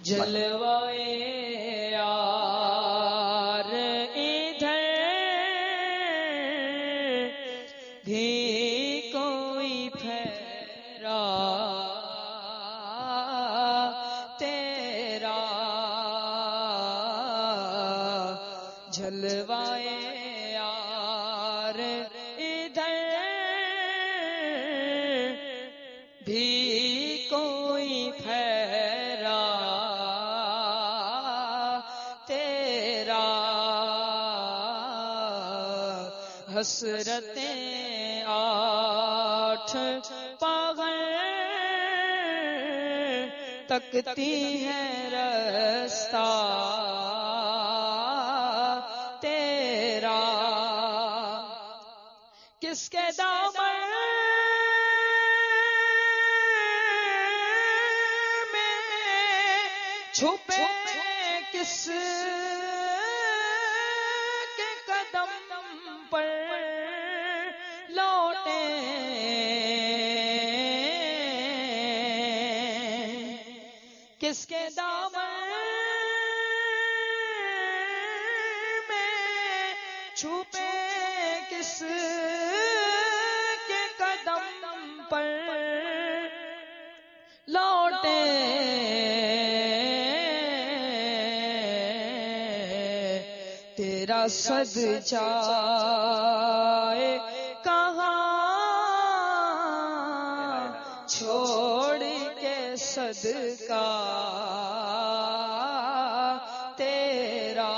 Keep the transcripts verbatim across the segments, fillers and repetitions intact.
جلوائے یار ادھر بھی کوئی پھیرا تیرا، جلوائے یار ادھر بھی کوئی پھیرا تیرا، حسرتیں آٹھ پہر تکتی ہیں رستہ تیرا، کس کے دامن میں چھپے کس کے قدم پر لوٹے، کس کے دامن میں چھپے کس کے قدم پر لوٹے، تیرا صد جائے کہاں چھوڑ کے صدقہ تیرا۔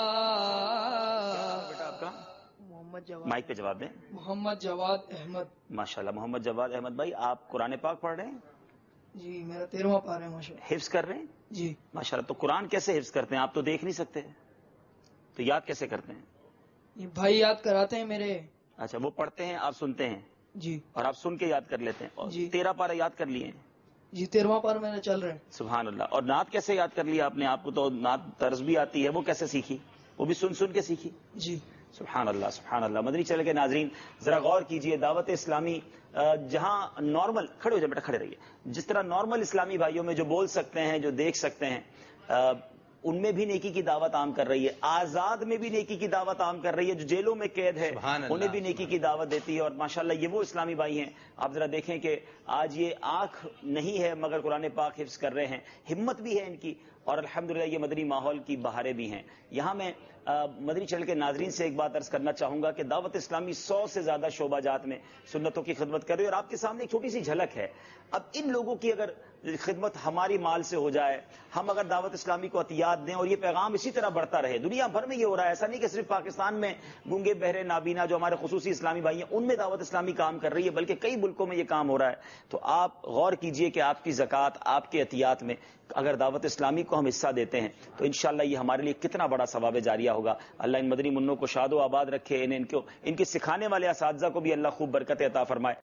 بیٹا آپ کا محمد جواد، مائک پہ جواب دیں۔ محمد جواد احمد۔ ماشاءاللہ محمد جواد احمد بھائی، آپ قرآن پاک پڑھ رہے ہیں؟ جی میرا تیرواں پارہ ہے ماشاءاللہ۔ حفظ کر رہے ہیں؟ جی ماشاءاللہ۔ تو قرآن کیسے حفظ کرتے ہیں؟ آپ تو دیکھ نہیں سکتے، تو یاد کیسے کرتے ہیں؟ یہ بھائی یاد کراتے ہیں میرے۔ اچھا، وہ پڑھتے ہیں، آپ سنتے ہیں، جی اور آپ سن کے یاد کر لیتے ہیں، اور جی تیرہ پارہ یاد کر لیے ہیں؟ جی تیرواں پارہ میرا چل رہا ہے۔ سبحان اللہ۔ اور نعت کیسے یاد کر لیا آپ نے؟ آپ کو تو نعت طرز بھی آتی ہے، وہ کیسے سیکھی؟ وہ بھی سن سن کے سیکھی؟ جی سبحان اللہ سبحان اللہ۔ مدنی چینل کے ناظرین ذرا غور کیجئے، دعوت اسلامی جہاں نارمل، کھڑے ہو جائے بیٹا، کھڑے رہیے، جس طرح نارمل اسلامی بھائیوں میں جو بول سکتے ہیں، جو دیکھ سکتے ہیں، ان میں بھی نیکی کی دعوت عام کر رہی ہے، آزاد میں بھی نیکی کی دعوت عام کر رہی ہے، جو جیلوں میں قید ہے انہیں بھی نیکی کی دعوت دیتی ہے، اور ماشاءاللہ یہ وہ اسلامی بھائی ہیں۔ آپ ذرا دیکھیں کہ آج یہ آنکھ نہیں ہے مگر قرآن پاک حفظ کر رہے ہیں، ہمت بھی ہے ان کی، اور الحمدللہ یہ مدنی ماحول کی بہاریں بھی ہیں۔ یہاں میں مدنی چینل کے ناظرین سے ایک بات عرض کرنا چاہوں گا کہ دعوت اسلامی سو سے زیادہ شعبہ جات میں سنتوں کی خدمت کر رہی ہے، اور آپ کے سامنے ایک چھوٹی سی جھلک ہے۔ اب ان لوگوں کی اگر خدمت ہماری مال سے ہو جائے، ہم اگر دعوت اسلامی کو عطیات دیں اور یہ پیغام اسی طرح بڑھتا رہے، دنیا بھر میں یہ ہو رہا ہے، ایسا نہیں کہ صرف پاکستان میں گونگے بہرے نابینا جو ہمارے خصوصی اسلامی بھائی ہیں ان میں دعوت اسلامی کام کر رہی ہے، بلکہ کئی ملکوں میں یہ کام ہو رہا ہے۔ تو آپ غور کیجئے کہ آپ کی زکوٰۃ، آپ کے عطیات میں اگر دعوت اسلامی کو ہم حصہ دیتے ہیں تو انشاءاللہ یہ ہمارے لیے کتنا بڑا ثواب جاریہ ہوگا۔ اللہ ان مدنی منوں کو شاد و آباد رکھے، انہیں ان کو ان کے سکھانے والے اساتذہ کو بھی اللہ خوب برکت عطا فرمائے۔